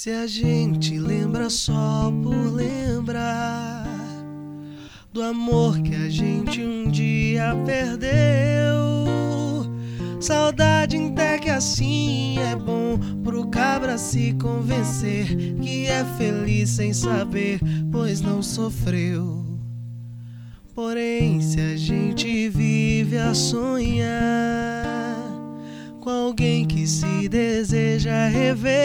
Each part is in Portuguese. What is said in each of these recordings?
Se a gente lembra só por lembrar do amor que a gente um dia perdeu, saudade até que assim é bom pro cabra se convencer que é feliz sem saber, pois não sofreu. Porém, se a gente vive a sonhar com alguém que se deseja rever,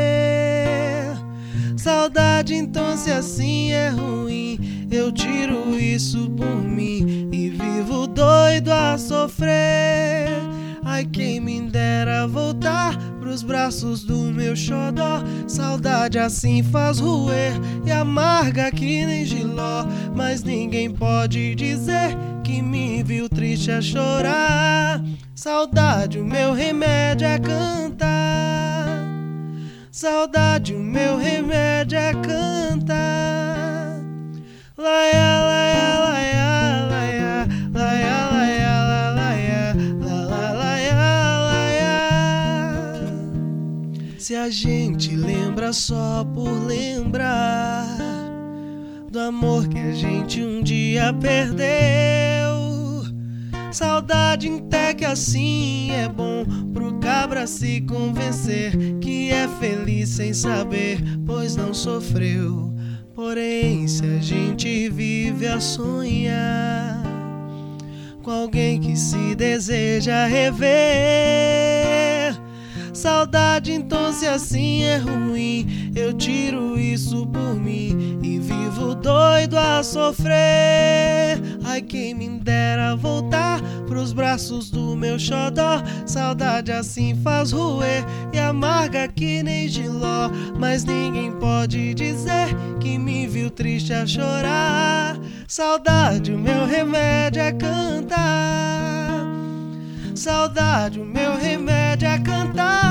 saudade então se assim é ruim, eu tiro isso por mim e vivo doido a sofrer. Ai, quem me dera voltar pros braços do meu xodó. Saudade assim faz roer e amarga que nem giló, mas ninguém pode dizer que me viu triste a chorar. Saudade, o meu remédio é cantar. Saudade, o meu remédio é cantar. Laia, laia, laia, laia, laia, laia, laia, laia, laia, laia. Se a gente lembra só por lembrar do amor que a gente um dia perdeu, saudade até que assim é bom pro cabra se convencer que é feliz sem saber, pois não sofreu. Porém, se a gente vive a sonhar com alguém que se deseja rever, saudade então se assim é ruim, eu tiro isso por mim e vivo doido a sofrer. Ai, quem me dera voltar pros braços do meu xodó. Saudade assim faz roer e amarga que nem giló, mas ninguém pode dizer que me viu triste a chorar. Saudade, o meu remédio é cantar. Saudade, o meu remédio é cantar.